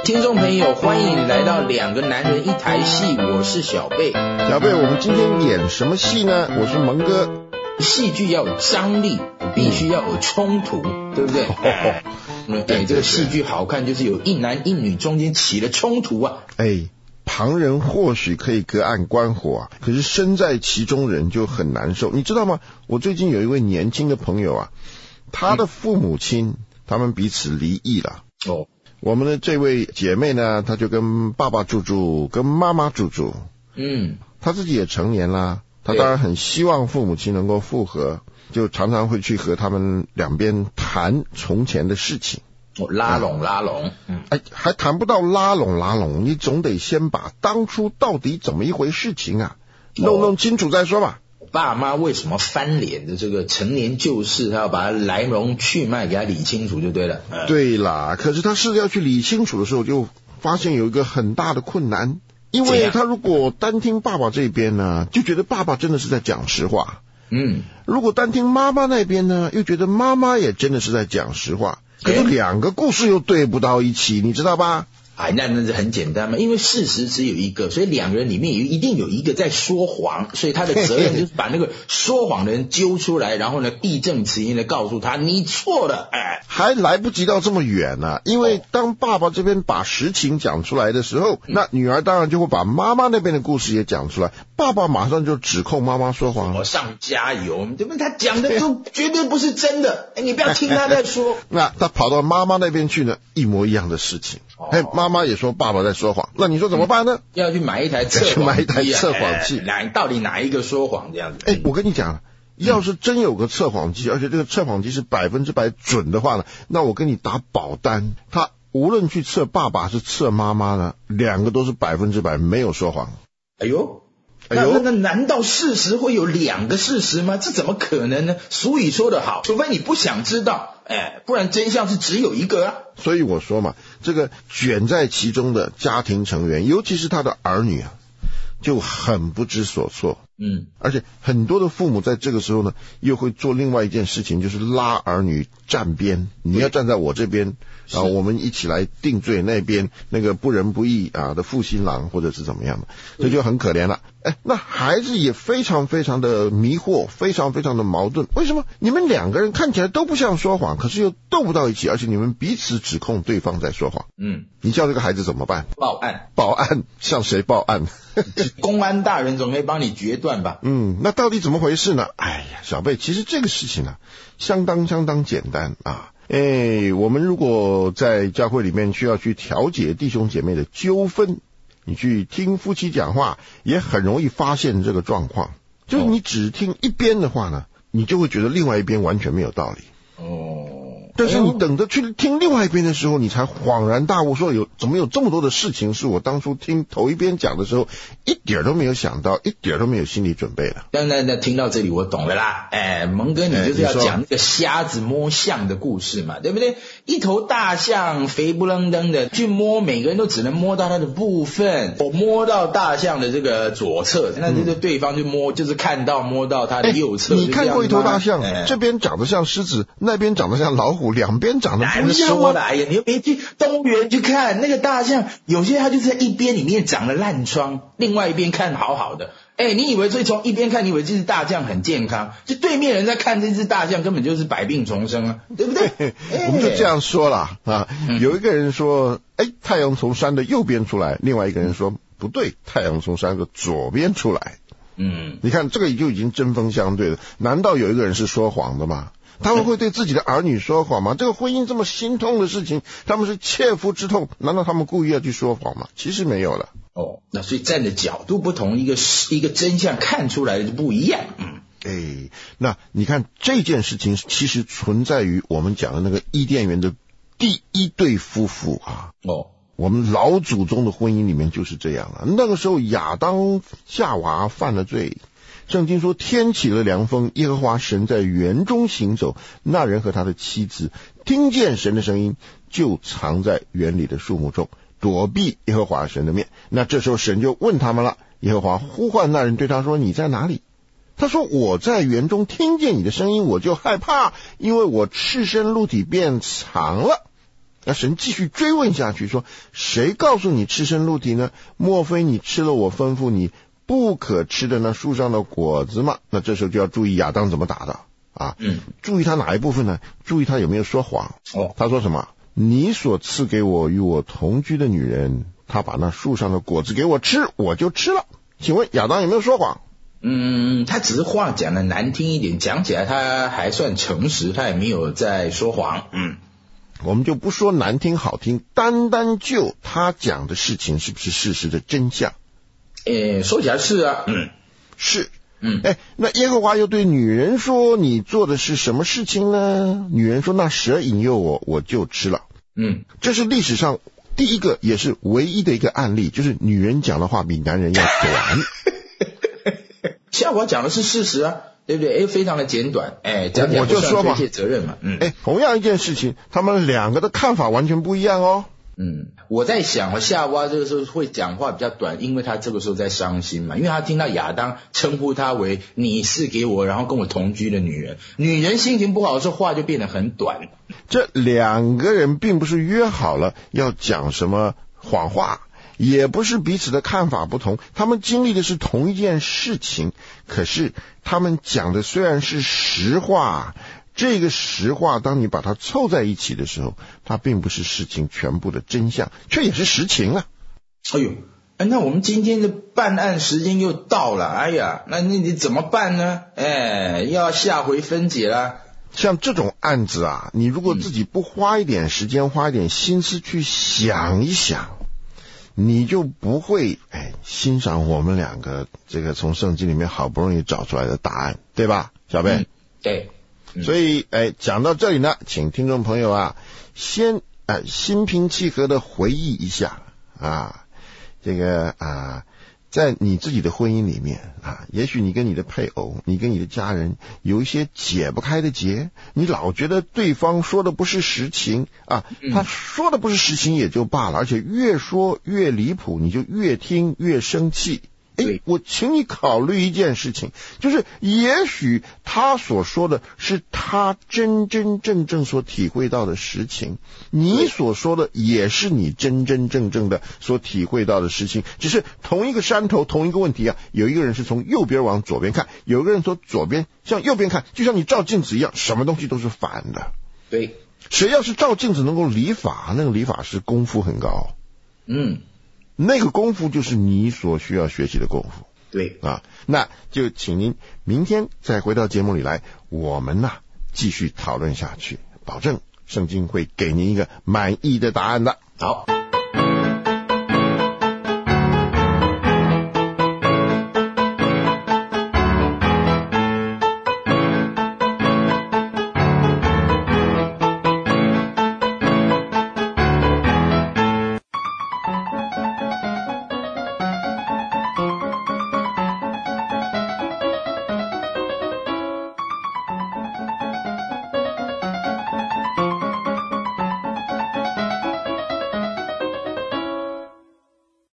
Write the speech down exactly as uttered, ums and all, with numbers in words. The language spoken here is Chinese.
听众朋友，欢迎你来到两个男人一台戏，我是小贝。 小贝，我们今天演什么戏呢？我是蒙哥。 戏剧要有张力，必须要有冲突，对不对？哎、嗯，哎，这个戏剧好看，就是有一男一女中间起了冲突啊。 哎，旁人或许可以隔岸观火啊，可是身在其中人就很难受。你知道吗？我最近有一位年轻的朋友啊，他的父母亲、嗯、他们彼此离异了。 哦。 我们的这位姐妹呢，她就跟爸爸住住，跟妈妈住住。 嗯， 她自己也成年啦，她当然很希望父母亲能够复合，就常常会去和他们两边谈从前的事情。 哦，拉拢拉拢， 嗯，哎，还谈不到拉拢拉拢，你总得先把当初到底怎么一回事情啊，弄弄清楚再说吧。 爸妈为什么翻脸的这个陈年旧事，他要把它来龙去脉给他理清楚就对了。嗯、 对啦，可是他是要去理清楚的时候，就发现有一个很大的困难，因为他如果单听爸爸这边呢，就觉得爸爸真的是在讲实话。 嗯， 如果单听妈妈那边呢，又觉得妈妈也真的是在讲实话。可是两个故事又对不到一起，你知道吧？ 哎，那那是很简单嘛，因为事实只有一个，所以两个人里面一定有一个在说谎，所以他的责任就是把那个说谎的人揪出来，然后呢义正辞严的告诉他你错了。哎， 还来不及到这么远呢、啊，因为当爸爸这边把实情讲出来的时候，那女儿当然就会把妈妈那边的故事也讲出来，爸爸马上就指控妈妈说谎， 火上加油，对不对？他讲的都绝对不是真的，哎，你不要听他在说。 那他跑到妈妈那边去呢，一模一样的事情。哎，妈妈也说爸爸在说谎，那你说怎么办呢？ 嗯、要去买一台测谎机、啊， 买一台测谎器， 哪、哎、到底哪一个说谎这样子？ 哎，我跟你讲，要是真有个测谎机，而且这个测谎机是百分之百准的话呢，那我跟你打保单，他无论去测爸爸是测妈妈呢，两个都是百分之百没有说谎。 哎呦。那那那难道事实会有两个事实吗？这怎么可能呢？俗语说得好，除非你不想知道，哎，不然真相是只有一个啊。 所以我说嘛，这个卷在其中的家庭成员，尤其是他的儿女啊，就很不知所措。 嗯， 而且很多的父母在这个时候呢，又会做另外一件事情，就是拉儿女站边，你要站在我这边，然后我们一起来定罪那边那个不仁不义啊的负心郎，或者是怎么样的，这就很可怜了。哎，那孩子也非常非常的迷惑，非常非常的矛盾。为什么你们两个人看起来都不像说谎，可是又斗不到一起，而且你们彼此指控对方在说谎？ 嗯， 你叫这个孩子怎么办？ 报案。 报案？向谁报案？ 公安大人总可以帮你决断吧？ 嗯，那到底怎么回事呢？哎呀，小贝，其实这个事情啊，相当相当简单啊。哎，我们如果在教会里面需要去调解弟兄姐妹的纠纷，你去听夫妻讲话，也很容易发现这个状况。就是你只听一边的话呢，你就会觉得另外一边完全没有道理。 哦。 但是你等着去听另外一边的时候，你才恍然大悟，说有怎么有这么多的事情是我当初听头一边讲的时候一点都没有想到，一点都没有心理准备的。 那那那听到这里我懂了啦，哎，蒙哥你就是要讲那个瞎子摸象的故事嘛，对不对？一头大象肥不愣登的去摸，每个人都只能摸到它的部分。我摸到大象的这个左侧，那这个对方就摸，就是看到摸到它的右侧。 你看过一头大象，哎、这边长得像狮子，那边长得像老虎，两边长得不一样吗？ 哎呀，你又别去动物园去看那个大象，有些它就是在一边里面长了烂疮，另外一边看好好的。哎，你以为所以从一边看，你以为这只大象很健康，就对面人在看这只大象，根本就是百病丛生啊，对不对？ 哎、我们就这样说啦啊、嗯，有一个人说，哎，太阳从山的右边出来，另外一个人说不对，太阳从山的左边出来。 嗯， 你看这个就已经针锋相对了。难道有一个人是说谎的吗？他们会对自己的儿女说谎吗？这个婚姻这么心痛的事情，他们是切肤之痛，难道他们故意要去说谎吗？其实没有了。 哦，那所以站的角度不同，一个一个真相看出来的就不一样。嗯， 哎，那你看这件事情其实存在于我们讲的那个伊甸园的第一对夫妇啊。 哦， 我们老祖宗的婚姻里面就是这样啊。那个时候亚当夏娃犯了罪。圣经说天起了凉风，耶和华神在园中行走，那人和他的妻子听见神的声音，就藏在园里的树木中，躲避耶和华神的面。那这时候神就问他们了，耶和华呼唤那人，对他说，你在哪里？他说，我在园中听见你的声音，我就害怕，因为我赤身露体便藏了。 那神继续追问下去说，谁告诉你赤身露体呢？莫非你吃了我吩咐你不可吃的那树上的果子吗？那这时候就要注意亚当怎么打的啊，嗯，注意他哪一部分呢？注意他有没有说谎。哦，他说什么？你所赐给我与我同居的女人，她把那树上的果子给我吃，我就吃了。请问亚当有没有说谎？ 嗯，他只是话讲的难听一点，讲起来他还算诚实，他也没有在说谎。嗯， 我们就不说难听好听，单单就他讲的事情是不是事实的真相？ 诶，说起来是啊，嗯， 是，嗯，哎，那耶和华又对女人说，你做的是什么事情呢？女人说，那蛇引诱我，我就吃了。嗯，这是历史上第一个也是唯一的一个案例，就是女人讲的话比男人要短。 夏娃讲的是事实啊，对不对？哎，非常的简短，哎，讲讲不算推卸责任嘛。嗯， 哎，同样一件事情，他们两个的看法完全不一样哦。 嗯，我在想，夏娃这个时候会讲话比较短，因为他这个时候在伤心嘛，因为他听到亚当称呼他为你是给我，然后跟我同居的女人，女人心情不好的时候话就变得很短。 这两个人并不是约好了要讲什么谎话，也不是彼此的看法不同，他们经历的是同一件事情，可是他们讲的虽然是实话，这个实话当你把它凑在一起的时候，它并不是事情全部的真相，却也是实情啊。 哎呦，那我们今天的办案时间又到了，哎呀，那那你怎么办呢？哎，要下回分解啦。 像这种案子啊，你如果自己不花一点时间，花一点心思去想一想，你就不会哎欣赏我们两个这个从圣经里面好不容易找出来的答案，对吧，小贝？嗯、 对。 嗯、所以哎，讲到这里呢，请听众朋友啊，先哎心平气和的回忆一下啊，这个啊。在你自己的婚姻里面啊，也许你跟你的配偶，你跟你的家人有一些解不开的结，你老觉得对方说的不是实情啊，他说的不是实情也就罢了，而且越说越离谱，你就越听越生气。哎，我请你考虑一件事情，就是也许他所说的是他真真正正所体会到的实情，你所说的也是你真真正正的所体会到的实情，只是同一个山头同一个问题啊，有一个人是从右边往左边看，有一个人从左边向右边看，就像你照镜子一样，什么东西都是反的。 对， 谁要是照镜子能够理法，那个理法师功夫很高。嗯。那个功夫就是你所需要学习的功夫。 对啊，那就请您明天再回到节目里来，我们呐、啊、继续讨论下去，保证圣经会给您一个满意的答案的。 好。